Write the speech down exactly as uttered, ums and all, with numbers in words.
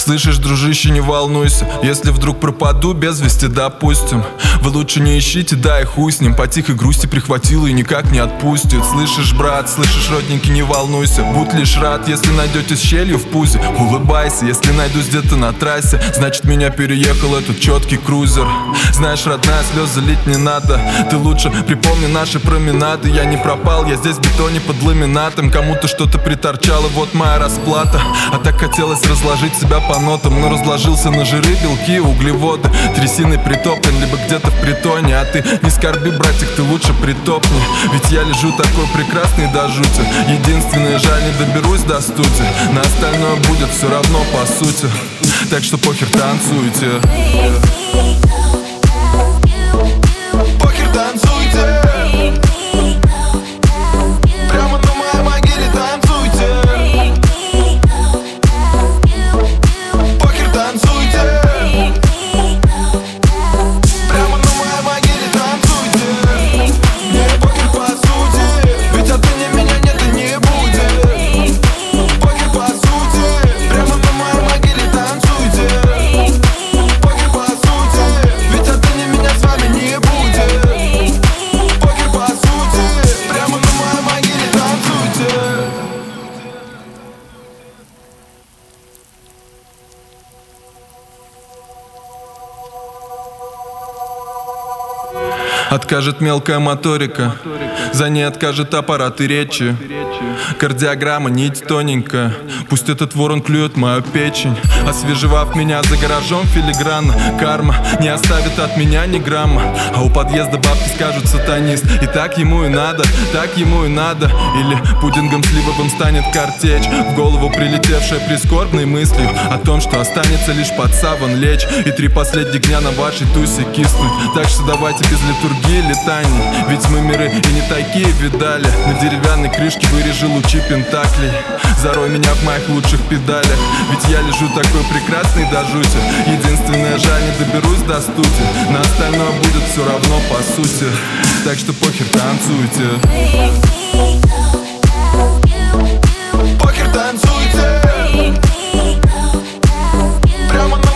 Слышишь, дружище, не волнуйся, если вдруг пропаду без вести, допустим. Вы лучше не ищите, да и хуй с ним. По тихой грусти прихватила и никак не отпустит. Слышишь, брат, слышишь, родненький, не волнуйся. Будь лишь рад, если найдете с щелью в пузе. Улыбайся, если найдусь где-то на трассе, значит меня переехал этот четкий крузер. Знаешь, родная, слезы лить не надо. Ты лучше припомни наши променады. Я не пропал, я здесь в бетоне под ламинатом. Кому-то что-то приторчало, вот моя расплата. А так хотелось разложить себя по нотам, но разложился на жиры, белки, углеводы. Трясиной притоплен, либо где-то в притоне. А ты не скорби, братик, ты лучше притопни. Ведь я лежу такой прекрасный до жути. Единственное, жаль, не доберусь до студии. На остальное будет все равно по сути. Так что похер, танцуйте. Похер, танцуйте. Прямо на моей могиле танцуйте. Похер, танцуйте. Прямо на моей могиле танцуйте. Мне похер по сути, ведь отныне меня нет и не будет. Похер по сути, прямо на моей могиле танцуйте. Похер по сути, ведь отныне меня с вами не будет. Похер по сути, прямо на моей могиле танцуйте. Откажет мелкая моторика, за ней откажет аппарат и речи. Кардиограмма, нить тоненькая, пусть этот ворон клюет мою печень. Освежевав меня за гаражом филигранно, карма не оставит от меня ни грамма. А у подъезда бабки скажут сатанист. И так ему и надо, так ему и надо. Или пудингом сливовым станет картечь, в голову прилетевшая прискорбной мыслью о том, что останется лишь под саван лечь и три последних дня на вашей тусе киснуть. Так что давайте без литургии летаний, ведь мы миры и не такие видали. На деревянной крышке вырежи лучи пентаклей, зарой меня в моих лучших педалях. Ведь я лежу такой прекрасный до жути. Единственное, жаль, не доберусь до студии. На остальное будет все равно по сути. Так что похер, танцуйте. Похер, танцуйте. Прямо на